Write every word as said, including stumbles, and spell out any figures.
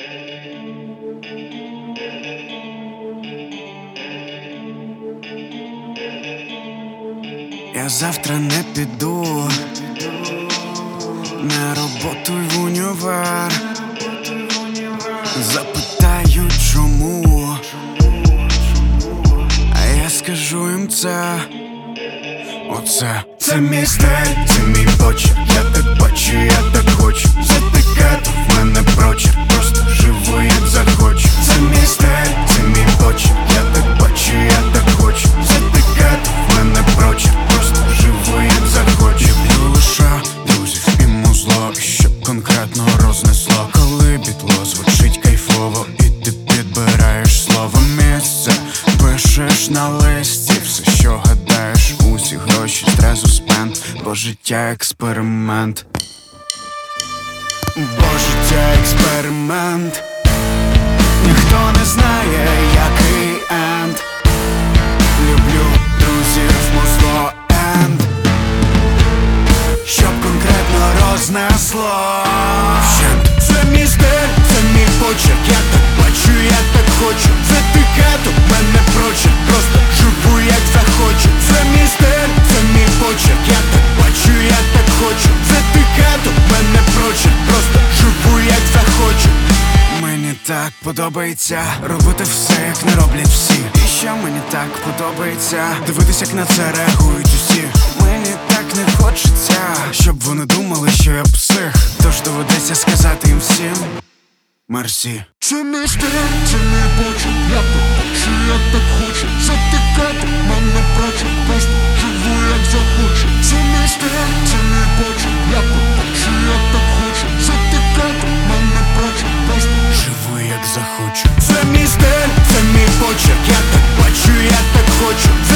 Я завтра не піду на роботу й в універ. Запитають чому, а я скажу їм це. Оце це мій стиль, це мій почерк. Я так бачу, я так хочу. Затикати в мене прочерк, просто живу як захочу. Це мій стиль, це мій почерк. Я так бачу, я так хочу. Затикати в мене прочерк, просто живу як захочу. Люблю лише друзів і музло, і щоб конкретно рознесло. Коли бітло звучить кайфово, і ти підбираєш слово місце, пишеш на листі все, що гадаєш. Усі гроші зразу спенд, бо життя експеримент. Бо життя експеримент. Ніхто не знає, який енд. Люблю друзів, музло, енд. Щоб конкретно рознесло. Вщент. Це мій стиль, це мій почерк. Я так бачу, я так хочу. З етикету мене прочерк, просто живу як захочу. Це мій стиль, це мій почерк. Я так бачу, я так хочу. З етикету мене прочерк, просто живу як захочу. Мені так подобається робити все, як не роблять всі. І ще мені так подобається дивитись, як на це реагують усі. Мені так не хочеться, щоб вони думали, що я псих. Тож доведеться сказати їм всім мерсі. Це мій стиль, це мій почерк. Я так хочу, я так хочу. Затикати мене прочерк, просто живу як захочу. Це мій стиль, це мій почерк. Я так хочу, я так хочу. Затикати мене прочерк, просто живу як захочу. це мій стиль, це мій почерк. Я так бачу, я так хочу.